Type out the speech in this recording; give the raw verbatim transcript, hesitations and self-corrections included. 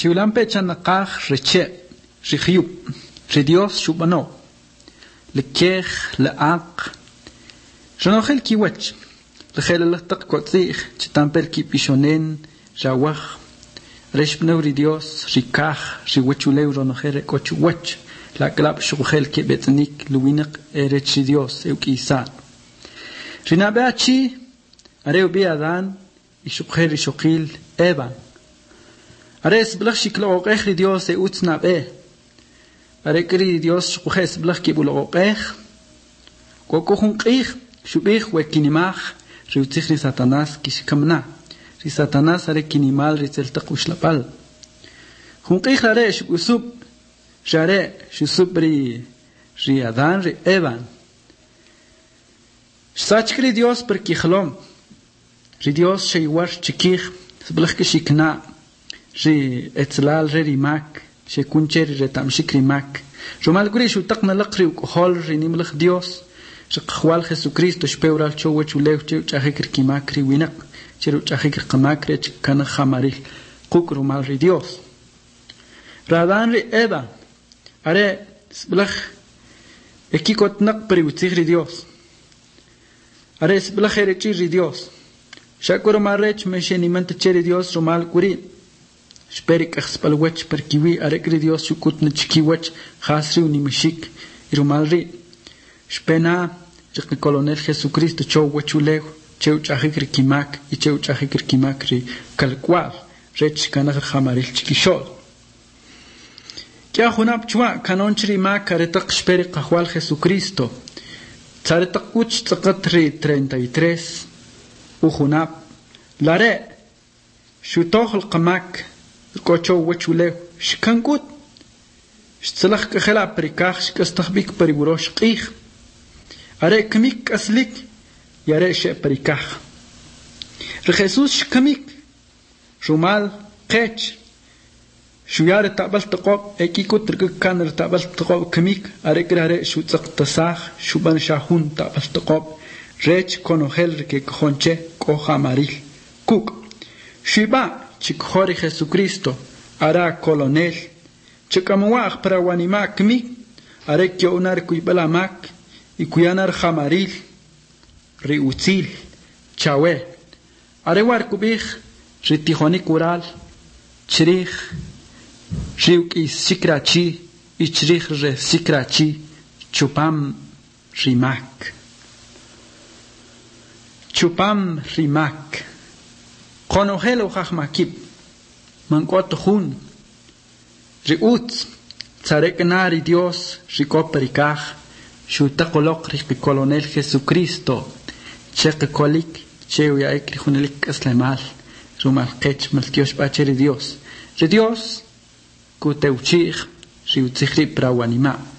Chiulampe chanakaj reche, rihiup, ridios shubano, le kej, le ak, Janogel kiwach, le gelelachtak kotzich, chitamper ki pishonen, jawach, reshpneuri dios, rikaj, riwechuleu ronogere kochuwach, la glab shugel ki betnik, luinak erechi dios, eukisat. Rinabeachi, areu bi adan, ishugel ishogil, evan. Ares blach shiklo ogech dios e utsnabe. Arekri dios shugel blach ki bulo ogech. Kokojun qich, shubich we kinimach, riutzich ri Satanás kishkamna. Ri Satanás are kinimal ritzeltak ushlapal. Junqich are shusub, share shusub ri ri Adan ri Evan. Sachkri Dios per kichlom. Ri Dios sheiwar chikich, sblach kishikna. Ri etzlal ri rimak, shekuncher ri retamshik rimak. Romal guri shutak nalakri ukhol ri nimlach Dios. Shaqwal Jesucristo shpeural chowe chulew che chahikr kimakri winak cheru chahikr qamakre chkana khamaril qukru mal ri Dios radan ri Eva are sblach ekikot nak priutzig ri Dios are sblach ere chi ri Dios shakuru marrech mesheniment cheri Dios romal kuri sperik xpalwech per kiwi are ri Dios shukut nchkiwech khasri unimishik irumal ri Spena, el colonel Jesucristo, chou huechulego, cheu chahikri kimak, y cheu chahikri kimakri, calcual, rech canag jamaril chiquishol. Kia junap chua, canonchri mak, aretak speri cajual Jesucristo, tzaretak uch tzakatri treinta y tres, ujunap, lare, shutoh el kamak, cocho huechulego, shkankut, shtzalach kajela perikach, shkastahbik periburosh qih, Are kemik aslik, yare she perikach. Re Jesus kemik, rumal qech, shuyare tabal taqob, ekikut rikakan tabal taqob kemik, are krare shutzak tasach, shuban shahun tabal taqob, rech konohel rike khonche, koha maril, kuk. Shiba, chikhori Jesucristo, ara colonel, chikamuach para wanima kemik, are kyo unar kuibalamak, y cuyanar jamaril, riutzil, chawe, arewar kubich, ritijonik ural, chrich, riuk is sikrachi, y chrich re sikrachi, chupam rimak. Chupam rimak. Konohelo jachmakib, manquat hun, riutz, tzarekanari Dios, rikoperikach, Shutakolok rik colonel Jesucristo, chekolik, cheu ya ekri hunelik aslemal, rumal kech maltios bacheri Dios. Re Dios, kuteuchich, riutzikri prawanima.